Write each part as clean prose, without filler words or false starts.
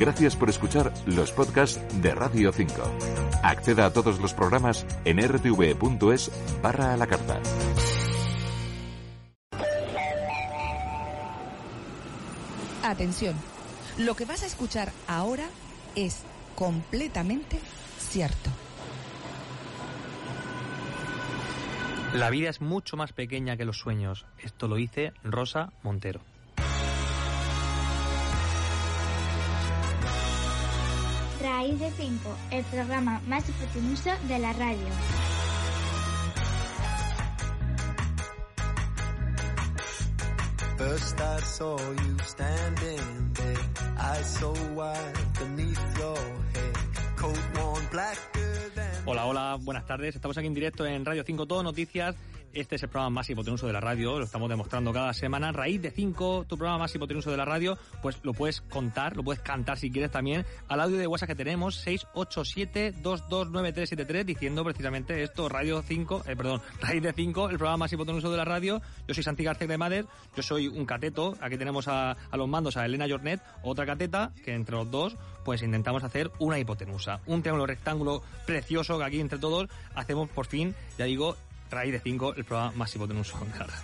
Gracias por escuchar los podcasts de Radio 5. Acceda a todos los programas en rtv.es/a la carta. Atención, lo que vas a escuchar ahora es completamente cierto. La vida es mucho más pequeña que los sueños. Esto lo dice Rosa Montero. Raíz de 5, el programa más hipotenuso de la radio. First I saw you standing there, eyes so wide beneath your head, coat worn blacker than... Hola, buenas tardes. Estamos aquí en directo en Radio 5 Todo Noticias. Este es el programa más hipotenuso de la radio, lo estamos demostrando cada semana. Raíz de 5, tu programa más hipotenuso de la radio, pues lo puedes contar, lo puedes cantar si quieres también al audio de WhatsApp que tenemos, 687-229373, diciendo precisamente esto, Raíz de 5, el programa más hipotenuso de la radio. Yo soy Santi García Cremades, yo soy un cateto, aquí tenemos a los mandos a Elena Jornet, otra cateta, que entre los dos pues intentamos hacer una hipotenusa, un triángulo rectángulo precioso que aquí entre todos hacemos por fin, ya digo, Raíz de 5, el programa más hipotenuso de la radio.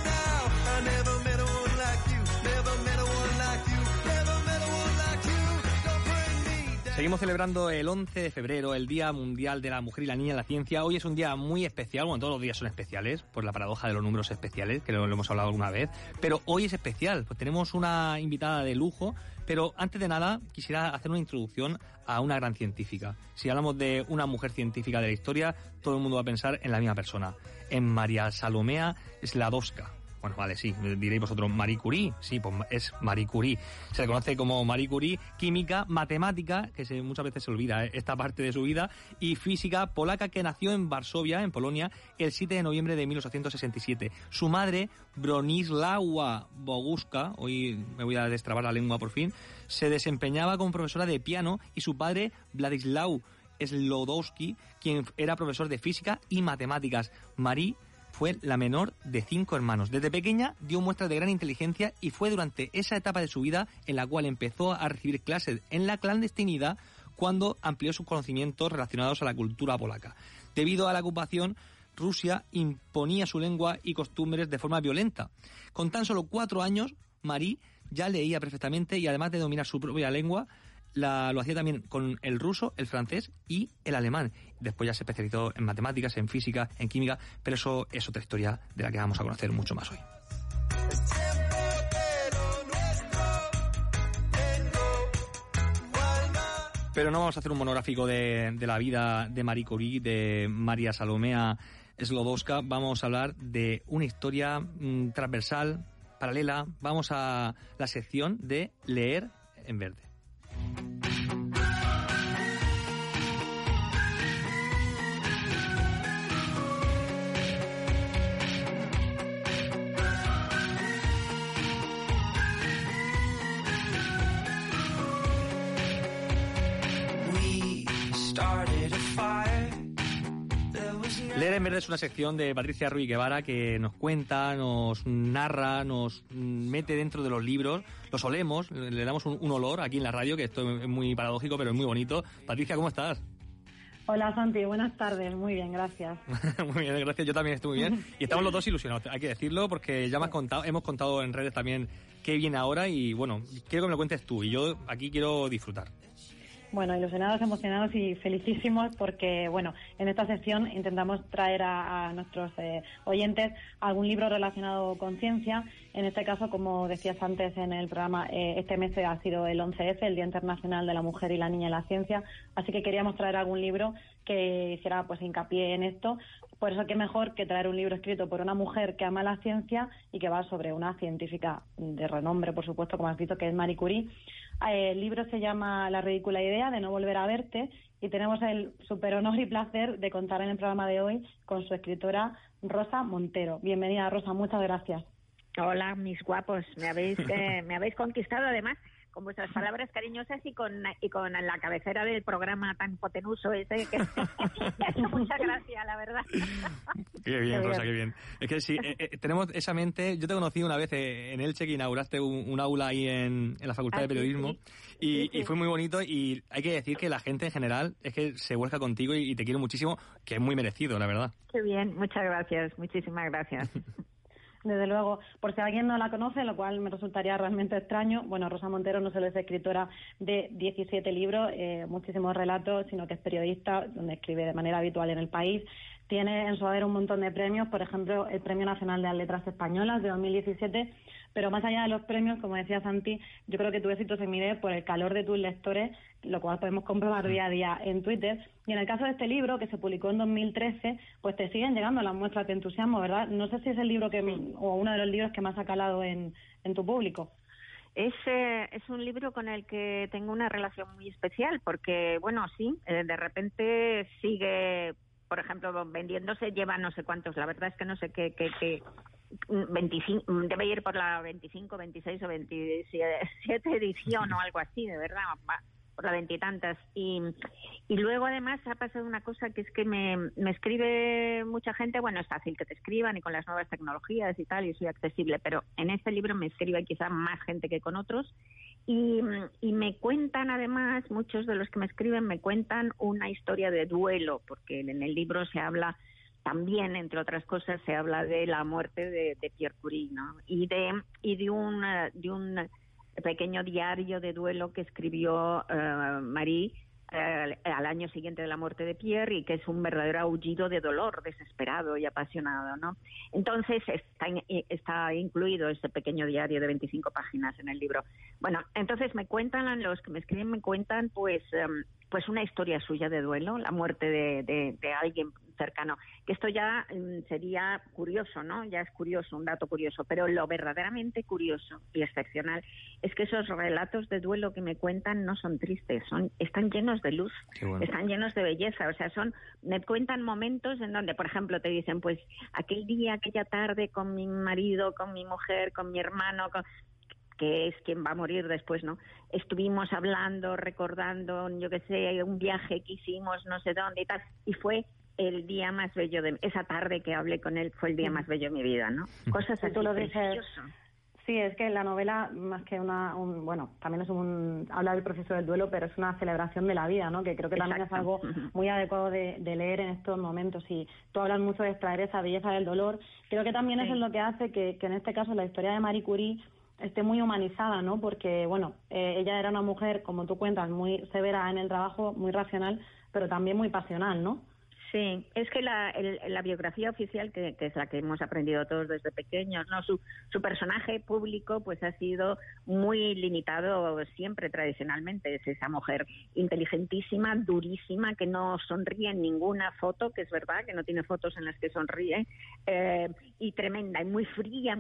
Seguimos celebrando el 11 de febrero, el Día Mundial de la Mujer y la Niña en la Ciencia. Hoy es un día muy especial, bueno, todos los días son especiales, por la paradoja de los números especiales, que lo hemos hablado alguna vez, pero hoy es especial, pues tenemos una invitada de lujo, pero antes de nada quisiera hacer una introducción a una gran científica. Si hablamos de una mujer científica de la historia, todo el mundo va a pensar en la misma persona, en María Salomea Skłodowska. Bueno, vale, sí, diréis vosotros, Marie Curie, sí, pues es Marie Curie. Se le conoce como Marie Curie, química, matemática, que muchas veces se olvida esta parte de su vida, y física polaca, que nació en Varsovia, en Polonia, el 7 de noviembre de 1867. Su madre, Bronisława Boguska, hoy me voy a destrabar la lengua por fin, se desempeñaba como profesora de piano, y su padre, Władysław Skłodowski, quien era profesor de física y matemáticas. Marie fue la menor de 5 hermanos. Desde pequeña dio muestras de gran inteligencia y fue durante esa etapa de su vida en la cual empezó a recibir clases en la clandestinidad cuando amplió sus conocimientos relacionados a la cultura polaca. Debido a la ocupación, Rusia imponía su lengua y costumbres de forma violenta. Con tan solo 4 años, Marie ya leía perfectamente y además de dominar su propia lengua, lo hacía también con el ruso, el francés y el alemán. Después ya se especializó en matemáticas, en física, en química, pero eso es otra historia de la que vamos a conocer mucho más hoy. Pero no vamos a hacer un monográfico de la vida de Marie Curie, de María Salomea Skłodowska. Vamos a hablar de una historia transversal, paralela. Vamos a la sección de Leer en Verde. Leer en Verde es una sección de Patricia Ruiz Guevara que nos cuenta, nos narra, nos mete dentro de los libros, los olemos, le damos un olor aquí en la radio, que esto es muy paradójico, pero es muy bonito. Patricia, ¿cómo estás? Hola Santi, buenas tardes, muy bien, gracias. Muy bien, gracias, yo también estoy muy bien. Y estamos los dos ilusionados, hay que decirlo, porque ya hemos contado en redes también qué viene ahora y bueno, quiero que me lo cuentes tú y yo aquí quiero disfrutar. Bueno, ilusionados, emocionados y felicísimos porque, bueno, en esta sección intentamos traer a nuestros oyentes algún libro relacionado con ciencia. En este caso, como decías antes en el programa, este mes ha sido el 11F, el Día Internacional de la Mujer y la Niña en la Ciencia, así que queríamos traer algún libro que hiciera pues hincapié en esto. Por eso, qué mejor que traer un libro escrito por una mujer que ama la ciencia y que va sobre una científica de renombre, por supuesto, como has visto, que es Marie Curie. El libro se llama La ridícula idea de no volver a verte y tenemos el super honor y placer de contar en el programa de hoy con su escritora Rosa Montero. Bienvenida, Rosa, muchas gracias. Hola, mis guapos, me habéis conquistado además con vuestras palabras cariñosas y con la cabecera del programa tan hipotenuso ese que hace mucha gracia, la verdad. Qué bien, Rosa, qué bien. Es que sí, tenemos esa mente. Yo te conocí una vez en Elche, que inauguraste un aula ahí en la Facultad de Periodismo, sí. Y fue muy bonito, y hay que decir que la gente en general es que se vuelca contigo y te quiere muchísimo, que es muy merecido, la verdad. Qué bien, muchas gracias, muchísimas gracias. Desde luego, por si alguien no la conoce, lo cual me resultaría realmente extraño, bueno, Rosa Montero no solo es escritora de 17 libros, muchísimos relatos, sino que es periodista, donde escribe de manera habitual en El País. Tiene en su haber un montón de premios, por ejemplo, el Premio Nacional de las Letras Españolas de 2017, pero más allá de los premios, como decía Santi, yo creo que tu éxito se mide por el calor de tus lectores, lo cual podemos comprobar día a día en Twitter. Y en el caso de este libro, que se publicó en 2013, pues te siguen llegando las muestras de entusiasmo, ¿verdad? No sé si es el libro o uno de los libros que más ha calado en tu público. Es un libro con el que tengo una relación muy especial, porque, bueno, sí, de repente sigue, por ejemplo, vendiéndose, lleva no sé cuántos, la verdad es que no sé qué 25, debe ir por la 25, 26 o 27 edición o algo así, de verdad, por la veintitantas. Y luego además ha pasado una cosa, que es que me escribe mucha gente. Bueno, es fácil que te escriban y con las nuevas tecnologías y tal, y soy accesible, pero en este libro me escribe quizá más gente que con otros. Y me cuentan, además, muchos de los que me escriben me cuentan una historia de duelo, porque en el libro se habla también, entre otras cosas, se habla de la muerte de Pierre Curie, ¿no? Y de un pequeño diario de duelo que escribió Marie al año siguiente de la muerte de Pierre, y que es un verdadero aullido de dolor, desesperado y apasionado, ¿no? Entonces está incluido ese pequeño diario de 25 páginas en el libro. Bueno, entonces me cuentan, los que me escriben me cuentan pues una historia suya de duelo, la muerte de alguien cercano, que esto ya sería curioso, ¿no? Ya es curioso, un dato curioso, pero lo verdaderamente curioso y excepcional es que esos relatos de duelo que me cuentan no son tristes, están llenos de luz, bueno, están llenos de belleza, o sea, me cuentan momentos en donde, por ejemplo, te dicen, pues aquel día, aquella tarde con mi marido, con mi mujer, con mi hermano, que es quien va a morir después, ¿no? Estuvimos hablando, recordando, yo qué sé, un viaje que hicimos no sé dónde y tal, y fue el día más bello esa tarde que hablé con él, fue el día más bello de mi vida, ¿no? Cosas así. Tú lo dices. Sí, es que la novela, más que bueno, también habla del proceso del duelo, pero es una celebración de la vida, ¿no? Que creo que también es algo muy adecuado de leer en estos momentos. Y tú hablas mucho de extraer esa belleza del dolor. Creo que también eso es lo que hace que en este caso la historia de Marie Curie esté muy humanizada, ¿no? Porque, bueno, ella era una mujer, como tú cuentas, muy severa en el trabajo, muy racional, pero también muy pasional, ¿no? Sí, es que la biografía oficial, que es la que hemos aprendido todos desde pequeños, ¿no? Su personaje público pues ha sido muy limitado siempre tradicionalmente. Es esa mujer inteligentísima, durísima, que no sonríe en ninguna foto, que es verdad, que no tiene fotos en las que sonríe, y tremenda, y muy fría,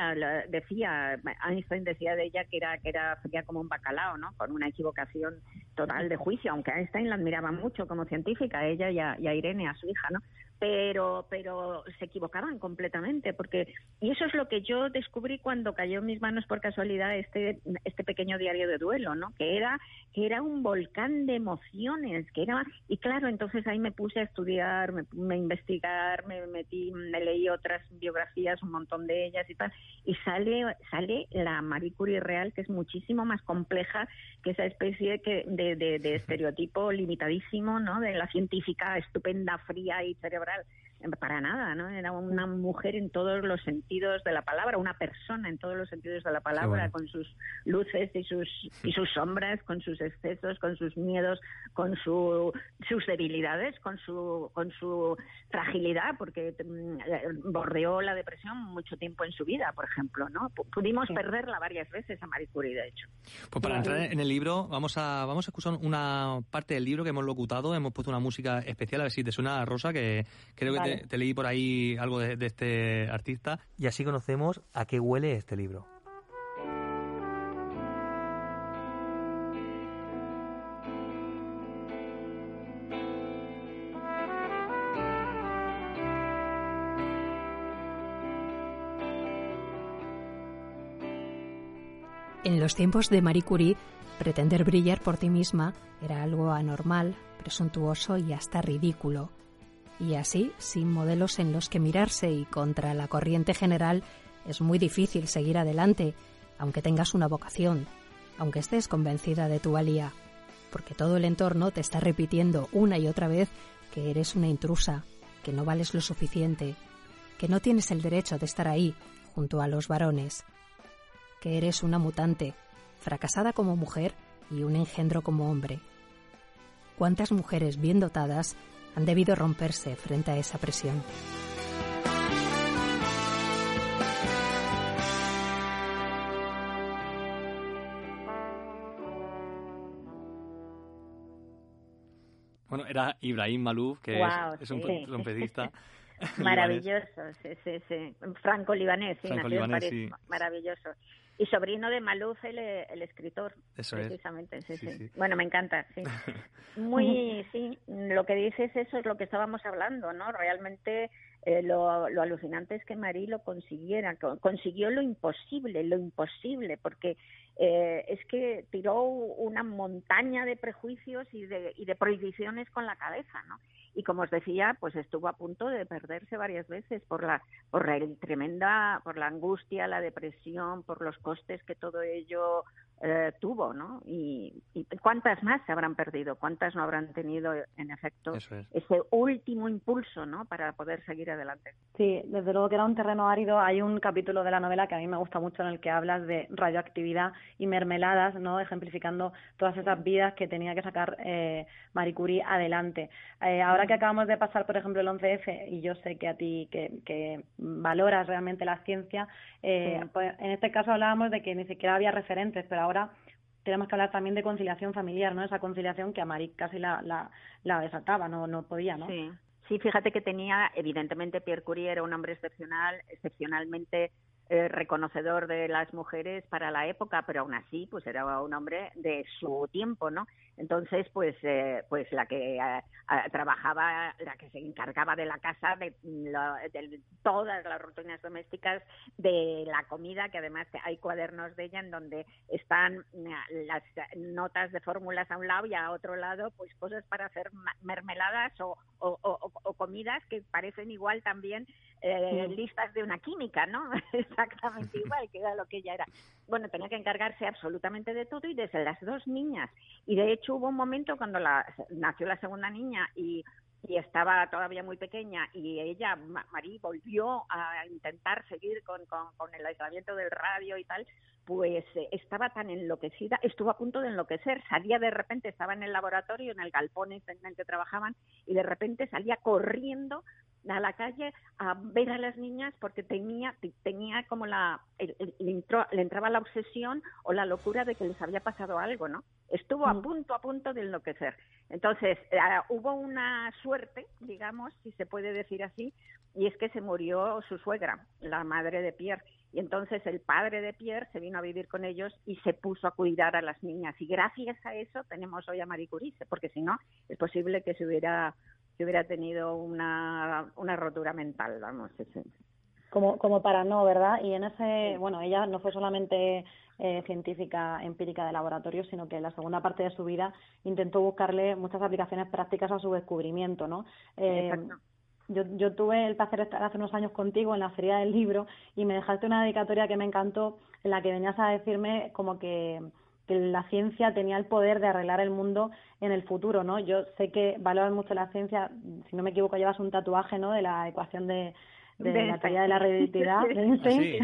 decía, Einstein decía de ella que era fría como un bacalao, ¿no? Con una equivocación total de juicio, aunque Einstein la admiraba mucho como científica, ella y a Irene, a su hija, ¿no? Pero se equivocaban completamente, y eso es lo que yo descubrí cuando cayó en mis manos por casualidad este pequeño diario de duelo, ¿no? Que era un volcán de emociones, y claro, entonces ahí me puse a estudiar, me investigar, me metí, me leí otras biografías, un montón de ellas y tal, y sale la Marie Curie real, que es muchísimo más compleja que esa especie de estereotipo limitadísimo, ¿no? De la científica estupenda, fría y cerebral. Para nada, ¿no? Era una mujer en todos los sentidos de la palabra, una persona en todos los sentidos de la palabra, bueno, con sus luces y sus sombras, con sus excesos, con sus miedos, con sus debilidades, con su fragilidad, porque bordeó la depresión mucho tiempo en su vida, por ejemplo, ¿no? Pudimos perderla varias veces a Marie Curie, de hecho. Pues para entrar en el libro, vamos a escuchar una parte del libro que hemos locutado, hemos puesto una música especial, a ver si te suena, Rosa, que creo que te leí por ahí algo de este artista, y así conocemos a qué huele este libro. En los tiempos de Marie Curie, pretender brillar por ti misma era algo anormal, presuntuoso y hasta ridículo. Y así, sin modelos en los que mirarse y contra la corriente general, es muy difícil seguir adelante, aunque tengas una vocación, aunque estés convencida de tu valía, porque todo el entorno te está repitiendo una y otra vez que eres una intrusa, que no vales lo suficiente, que no tienes el derecho de estar ahí, junto a los varones, que eres una mutante, fracasada como mujer y un engendro como hombre. ¿Cuántas mujeres bien dotadas han debido romperse frente a esa presión? Bueno, era Ibrahim Malouf, que wow, es un trompetista. Maravilloso, sí. Franco-libanés, sí, nació en París. Sí. Maravilloso. Y sobrino de Malouf, el escritor. Eso precisamente, es. Sí. Bueno, me encanta, sí. Muy, sí, lo que dices, eso es lo que estábamos hablando, ¿no? Realmente lo alucinante es que Marie lo consiguiera, consiguió lo imposible, porque es que tiró una montaña de prejuicios y de prohibiciones con la cabeza, ¿no? Y como os decía, pues estuvo a punto de perderse varias veces por la angustia, la depresión, por los costes que todo ello tuvo, ¿no? Y cuántas más se habrán perdido, cuántas no habrán tenido en efecto ese último impulso, ¿no? Para poder seguir adelante. Sí, desde luego que era un terreno árido. Hay un capítulo de la novela que a mí me gusta mucho en el que hablas de radioactividad y mermeladas, ¿no? Ejemplificando todas esas vidas que tenía que sacar Marie Curie adelante. Ahora que acabamos de pasar, por ejemplo, el 11F, y yo sé que a ti que valoras realmente la ciencia, pues en este caso hablábamos de que ni siquiera había referentes, pero ahora tenemos que hablar también de conciliación familiar, ¿no? Esa conciliación que a Marie casi la desataba, no podía, ¿no? Sí, fíjate que tenía, evidentemente, Pierre Curie era un hombre excepcionalmente reconocedor de las mujeres para la época, pero aún así, pues era un hombre de su tiempo, ¿no? Entonces, pues la que trabajaba, la que se encargaba de la casa, de todas las rutinas domésticas, de la comida, que además hay cuadernos de ella en donde están las notas de fórmulas a un lado y a otro lado, pues cosas para hacer mermeladas o comidas que parecen igual también listas de una química, ¿no? Exactamente igual, que era lo que ella era. Bueno, tenía que encargarse absolutamente de todo y desde las dos niñas. Y de hecho hubo un momento cuando nació la segunda niña y estaba todavía muy pequeña y ella, Marie, volvió a intentar seguir con el aislamiento del radio y tal, pues estaba tan enloquecida, estuvo a punto de enloquecer, salía de repente, estaba en el laboratorio, en el galpón en el que trabajaban, y de repente salía corriendo a la calle a ver a las niñas porque tenía como le entraba la obsesión o la locura de que les había pasado algo, ¿no? Estuvo a punto de enloquecer. Entonces, hubo una suerte, digamos, si se puede decir así, y es que se murió su suegra, la madre de Pierre, y entonces el padre de Pierre se vino a vivir con ellos y se puso a cuidar a las niñas, y gracias a eso tenemos hoy a Marie Curie, porque si no, es posible que se hubiera tenido una rotura mental, vamos. Como para no, ¿verdad? Y en ese, bueno, ella no fue solamente científica empírica de laboratorio, sino que en la segunda parte de su vida intentó buscarle muchas aplicaciones prácticas a su descubrimiento, ¿no? Exacto. Yo tuve el placer de estar hace unos años contigo en la Feria del Libro y me dejaste una dedicatoria que me encantó, en la que venías a decirme como que la ciencia tenía el poder de arreglar el mundo en el futuro, ¿no? Yo sé que valoras mucho la ciencia, si no me equivoco llevas un tatuaje, ¿no?, de la ecuación de la teoría de la relatividad de Einstein.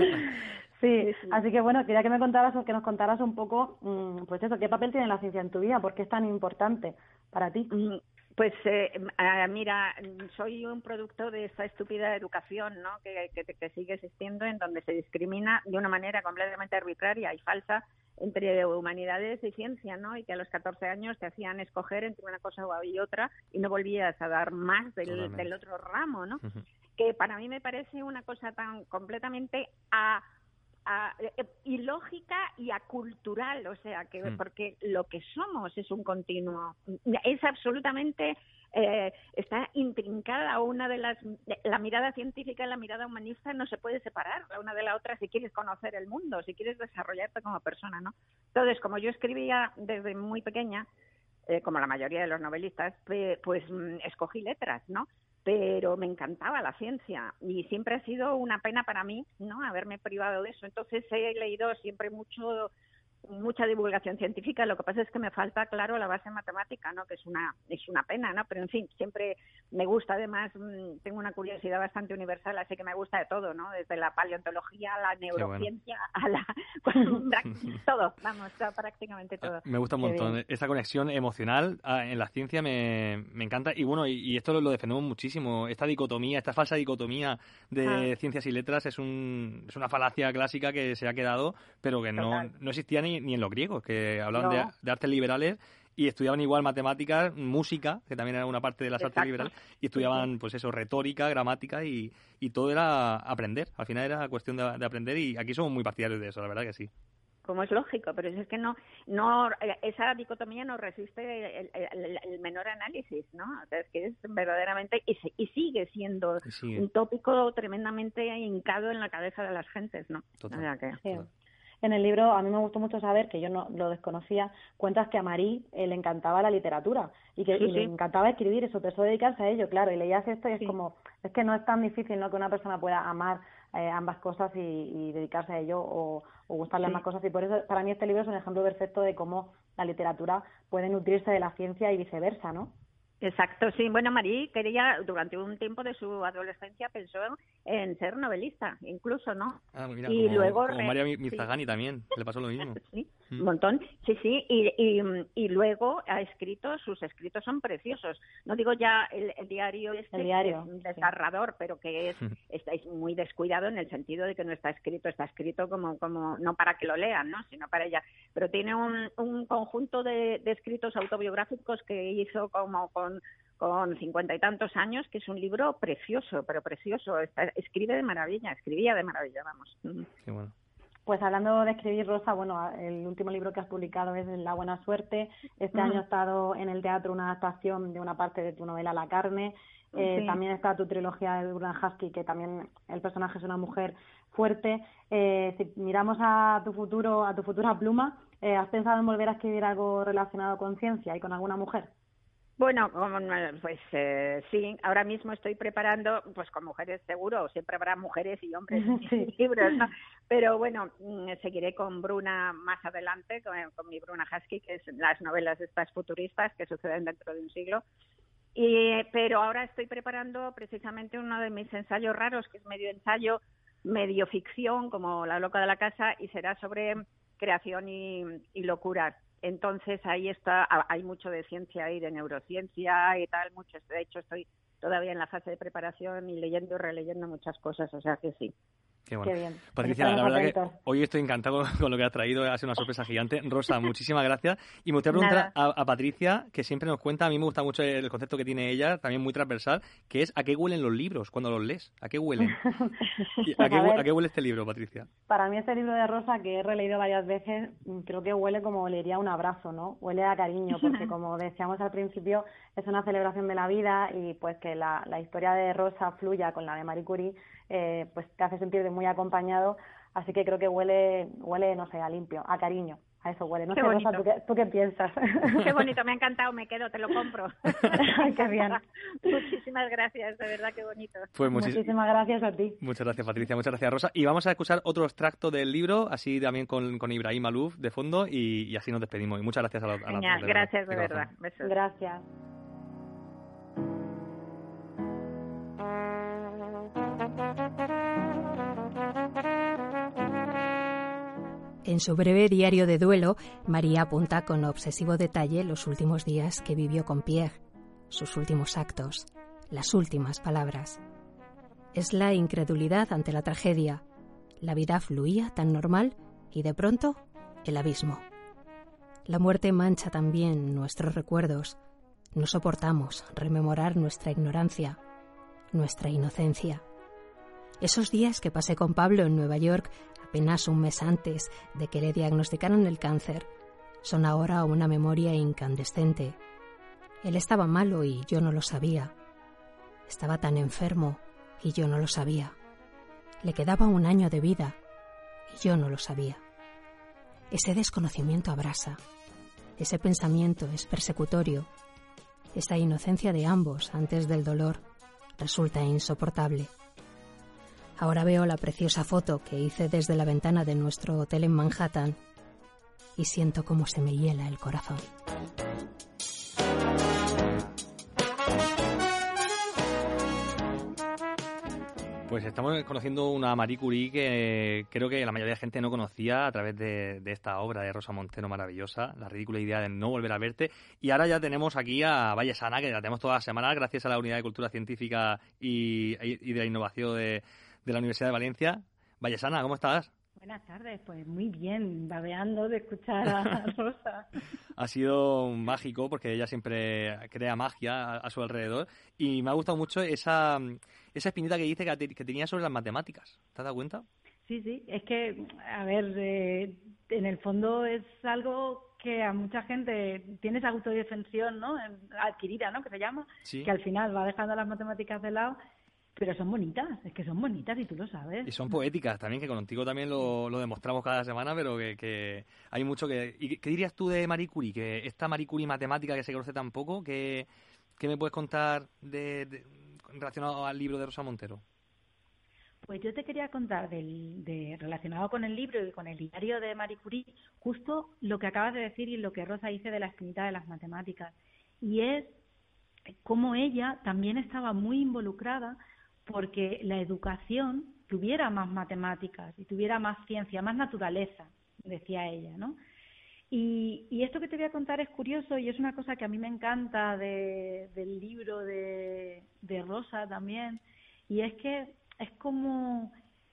Sí, así que bueno, quería que nos contaras un poco, pues eso, ¿qué papel tiene la ciencia en tu vida? ¿Por qué es tan importante para ti? Pues mira, soy un producto de esta estúpida educación, ¿no?, que sigue existiendo, en donde se discrimina de una manera completamente arbitraria y falsa entre humanidades y ciencia, ¿no? Y que a los 14 años te hacían escoger entre una cosa y otra y no volvías a dar más del otro ramo, ¿no? Que para mí me parece una cosa tan completamente ilógica y acultural, o sea, que porque lo que somos es un continuo, es absolutamente... está intrincada la mirada científica y la mirada humanista no se puede separar la una de la otra si quieres conocer el mundo, si quieres desarrollarte como persona, ¿no? Entonces, como yo escribía desde muy pequeña, como la mayoría de los novelistas, pues escogí letras, ¿no? Pero me encantaba la ciencia y siempre ha sido una pena para mí, ¿no?, haberme privado de eso. Entonces he leído siempre mucha divulgación científica. Lo que pasa es que me falta, claro, la base matemática, ¿no?, que es una pena, ¿no? Pero en fin, siempre me gusta. Además, tengo una curiosidad bastante universal, así que me gusta de todo, ¿no? Desde la paleontología a la neurociencia, a la todo, vamos, prácticamente todo. Me gusta un montón esa conexión emocional en la ciencia, me encanta. Y bueno, y esto lo defendemos muchísimo. Esta falsa dicotomía de ciencias y letras es una falacia clásica que se ha quedado, pero que no existía ni en los griegos, que hablaban de artes liberales y estudiaban igual matemáticas, música, que también era una parte de las artes liberales, y estudiaban pues eso, retórica, gramática, y todo era aprender. Al final era cuestión de aprender, y aquí somos muy partidarios de eso, la verdad que sí. Como es lógico, pero es que no esa dicotomía no resiste el menor análisis, ¿no? O sea, es que es verdaderamente y sigue siendo un tópico tremendamente hincado en la cabeza de las gentes, ¿no? Total. O sea que, sí. En el libro, a mí me gustó mucho saber, que yo no lo desconocía, cuentas que a Marie le encantaba la literatura y que le encantaba escribir, eso, empezó a dedicarse a ello, claro, y leías esto y es como, es que no es tan difícil, ¿no?, que una persona pueda amar ambas cosas y dedicarse a ello o gustarle ambas cosas, y por eso para mí este libro es un ejemplo perfecto de cómo la literatura puede nutrirse de la ciencia y viceversa, ¿no? Exacto, sí. Bueno, Marie quería, durante un tiempo de su adolescencia, pensó en ser novelista, incluso, ¿no? Ah, mira, y luego María Mirzaghani también, le pasó lo mismo. Sí, un montón, sí, y luego ha escrito, sus escritos son preciosos. No digo ya el diario que es un desgarrador, pero que es muy descuidado en el sentido de que no está escrito como no para que lo lean, ¿no?, sino para ella. Pero tiene un conjunto de escritos autobiográficos que hizo como con 50 y tantos años, que es un libro precioso, pero precioso. Escribía de maravilla, vamos. Qué bueno. Pues hablando de escribir, Rosa, bueno, el último libro que has publicado es La buena suerte. Este año ha estado en el teatro una adaptación de una parte de tu novela La carne. También está tu trilogía de Bruna Husky, que también el personaje es una mujer fuerte. Si miramos a tu futura pluma, ¿has pensado en volver a escribir algo relacionado con ciencia y con alguna mujer? Bueno, pues sí, ahora mismo estoy preparando, pues con mujeres seguro, siempre habrá mujeres y hombres en mis libros, ¿no? Pero bueno, seguiré con Bruna más adelante, con mi Bruna Husky, que es las novelas estas futuristas que suceden dentro de un siglo. Pero ahora estoy preparando precisamente uno de mis ensayos raros, que es medio ensayo, medio ficción, como La loca de la casa, y será sobre creación y locura. Entonces ahí hay mucho de ciencia y de neurociencia y tal, mucho. De hecho estoy todavía en la fase de preparación y leyendo y releyendo muchas cosas, o sea que sí. Qué bueno. Qué bien. Patricia, la verdad que hoy estoy encantado con lo que has traído, ha sido una sorpresa gigante. Rosa, muchísimas gracias. Y me gustaría preguntar a Patricia, que siempre nos cuenta, a mí me gusta mucho el concepto que tiene ella, también muy transversal, que es ¿a qué huelen los libros cuando los lees? ¿A qué huelen? ¿A qué huele este libro, Patricia? Para mí este libro de Rosa, que he releído varias veces, creo que huele como olería un abrazo, ¿no? Huele a cariño, porque como decíamos al principio, es una celebración de la vida y pues que la historia de Rosa fluya con la de Marie Curie, pues te hace sentir muy acompañado, así que creo que huele, no sé, a limpio, a cariño, a eso huele. No sé, Rosa, ¿tú qué piensas? Qué bonito, me ha encantado, me quedo, te lo compro. Qué bien. Muchísimas gracias, de verdad, qué bonito. Pues muchísimas gracias a ti. Muchas gracias, Patricia, muchas gracias, Rosa. Y vamos a escuchar otro extracto del libro, así también con Ibrahim Malouf de fondo, y así nos despedimos. Y muchas gracias a la Genial, gracias, de verdad. Besos. Gracias. En su breve diario de duelo, María apunta con obsesivo detalle los últimos días que vivió con Pierre, sus últimos actos, las últimas palabras. Es la incredulidad ante la tragedia. La vida fluía tan normal y de pronto el abismo. La muerte mancha también nuestros recuerdos. No soportamos rememorar nuestra ignorancia, nuestra inocencia. Esos días que pasé con Pablo en Nueva York, apenas un mes antes de que le diagnosticaran el cáncer, son ahora una memoria incandescente. Él estaba malo y yo no lo sabía. Estaba tan enfermo y yo no lo sabía. Le quedaba 1 año de vida y yo no lo sabía. Ese desconocimiento abrasa. Ese pensamiento es persecutorio. Esa inocencia de ambos antes del dolor resulta insoportable. Ahora veo la preciosa foto que hice desde la ventana de nuestro hotel en Manhattan y siento cómo se me hiela el corazón. Pues estamos conociendo una Marie Curie que creo que la mayoría de gente no conocía a través de esta obra de Rosa Montero maravillosa, La ridícula idea de no volver a verte. Y ahora ya tenemos aquí a Vallesana, que la tenemos todas las semanas gracias a la Unidad de Cultura Científica y de la Innovación de la Universidad de Valencia. Vallesana, ¿cómo estás? Buenas tardes, pues muy bien, babeando de escuchar a Rosa. Ha sido mágico porque ella siempre crea magia a su alrededor y me ha gustado mucho esa espinita que dice que tenía sobre las matemáticas. ¿Te has dado cuenta? Sí, es que, a ver, en el fondo es algo que a mucha gente tiene esa autodefensión, ¿no? Adquirida, ¿no? Que se llama, sí. Que al final va dejando las matemáticas de lado. Pero son bonitas, es que son bonitas y tú lo sabes. Y son poéticas también, que contigo también lo demostramos cada semana, pero que hay mucho que... ¿Y qué dirías tú de Marie Curie? Que esta Marie Curie matemática que se conoce tan poco, ¿qué me puedes contar relacionado al libro de Rosa Montero? Pues yo te quería contar relacionado con el libro y con el diario de Marie Curie, justo lo que acabas de decir y lo que Rosa dice de la espinita de las matemáticas. Y es cómo ella también estaba muy involucrada porque la educación tuviera más matemáticas y tuviera más ciencia, más naturaleza, decía ella, ¿no? Y esto que te voy a contar es curioso y es una cosa que a mí me encanta del libro de Rosa también, y es que es como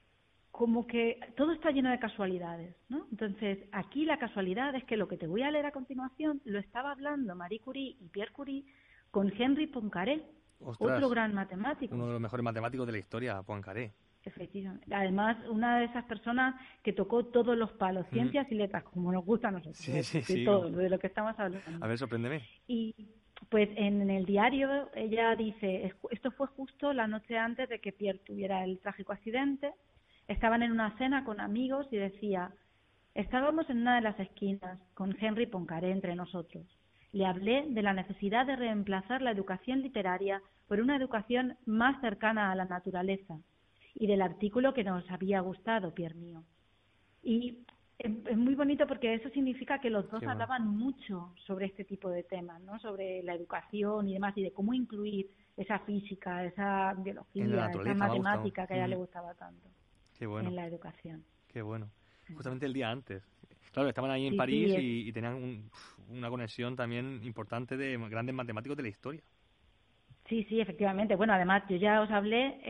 que todo está lleno de casualidades, ¿no? Entonces, aquí la casualidad es que lo que te voy a leer a continuación lo estaba hablando Marie Curie y Pierre Curie con Henri Poincaré. Ostras, otro gran matemático. Uno de los mejores matemáticos de la historia, Poincaré. Efectivamente. Además, una de esas personas que tocó todos los palos, ciencias y letras, como nos gusta a nosotros. Sí. Todo, de lo que estamos hablando. A ver, sorpréndeme. Y pues en el diario ella dice, esto fue justo la noche antes de que Pierre tuviera el trágico accidente. Estaban en una cena con amigos y decía, estábamos en una de las esquinas con Henri Poincaré entre nosotros. Le hablé de la necesidad de reemplazar la educación literaria por una educación más cercana a la naturaleza y del artículo que nos había gustado, Pierre mío. Y es muy bonito porque eso significa que los dos hablaban mucho sobre este tipo de temas, ¿no? Sobre la educación y demás, y de cómo incluir esa física, esa biología, esa matemática que a ella le gustaba tanto en la educación. Qué bueno. Justamente el día antes. Claro, estaban ahí en París y tenían una conexión también importante de grandes matemáticos de la historia. Sí, efectivamente. Bueno, además, yo ya os hablé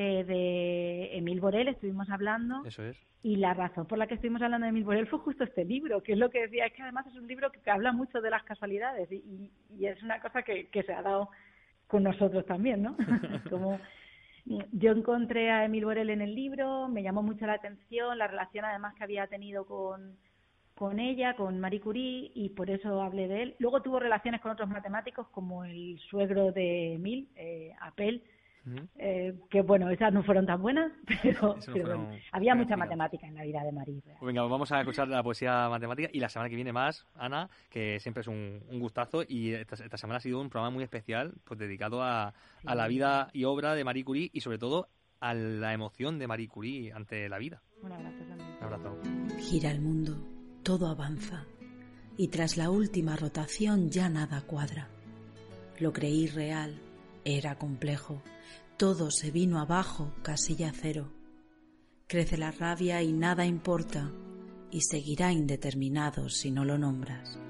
de Émile Borel, estuvimos hablando. Eso es. Y la razón por la que estuvimos hablando de Émile Borel fue justo este libro, que es lo que decía, es que además es un libro que habla mucho de las casualidades y es una cosa que se ha dado con nosotros también, ¿no? Como yo encontré a Émile Borel en el libro, me llamó mucho la atención la relación además que había tenido con ella, con Marie Curie, y por eso hablé de él. Luego tuvo relaciones con otros matemáticos, como el suegro de Émile, Appel, que bueno, esas no fueron tan buenas, pero bueno, había mucha matemática en la vida de Marie. Pues venga, vamos a escuchar la poesía matemática y la semana que viene más, Ana, que siempre es un gustazo, y esta semana ha sido un programa muy especial, pues dedicado a la vida y obra de Marie Curie y sobre todo a la emoción de Marie Curie ante la vida. Un abrazo también. Un abrazo. Gira el mundo. Todo avanza, y tras la última rotación ya nada cuadra. Lo creí real, era complejo, todo se vino abajo, casilla cero. Crece la rabia y nada importa, y seguirá indeterminado si no lo nombras.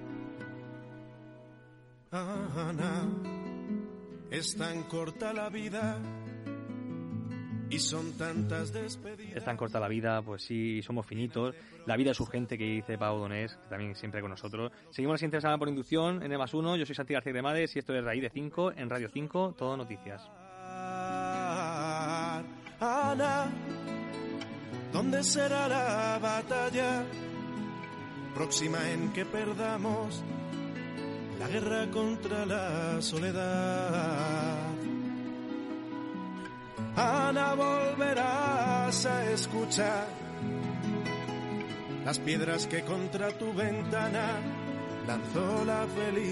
Ana, es tan corta la vida. Y son tantas despedidas. Es tan corta la vida, pues sí, somos finitos. La vida es urgente, que dice Pau Donés, que también siempre con nosotros. Seguimos la siguiente semana por inducción en E+1. Yo soy Santi García Cremades y esto es Raíz de 5 en Radio 5, Todo Noticias. Ana, ¿Dónde será la batalla próxima en que perdamos la guerra contra la soledad? Ana, volverás a escuchar las piedras que contra tu ventana lanzó la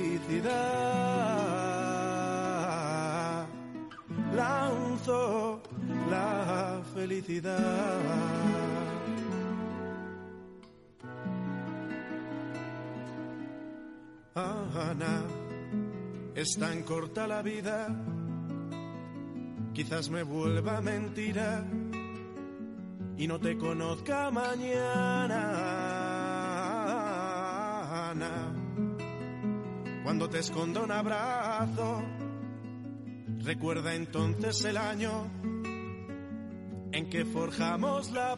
felicidad. Lanzó la felicidad. Ana, es tan corta la vida, quizás me vuelva mentira y no te conozca mañana. Ana, cuando te esconda un abrazo, recuerda entonces el año en que forjamos la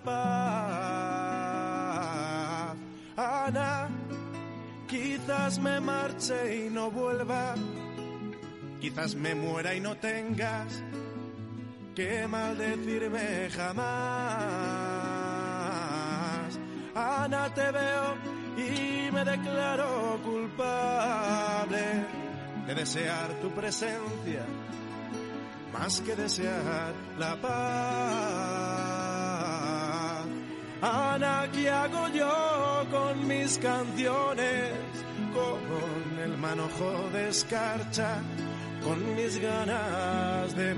paz. Ana, quizás me marche y no vuelva, quizás me muera y no tengas que maldecirme jamás. Ana, te veo y me declaro culpable de desear tu presencia más que desear la paz. Ana, ¿qué hago yo con mis canciones? Con el manojo de escarcha, con mis ganas de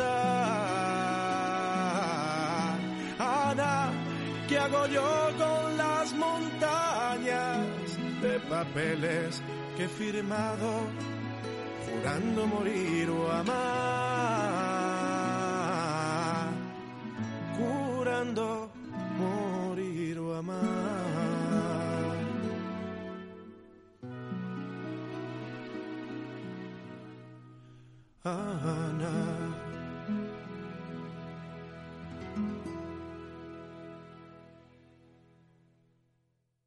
matar. Ana, ¿qué hago yo con las montañas de papeles que he firmado, jurando morir o amar? Jurando morir o amar. Ana.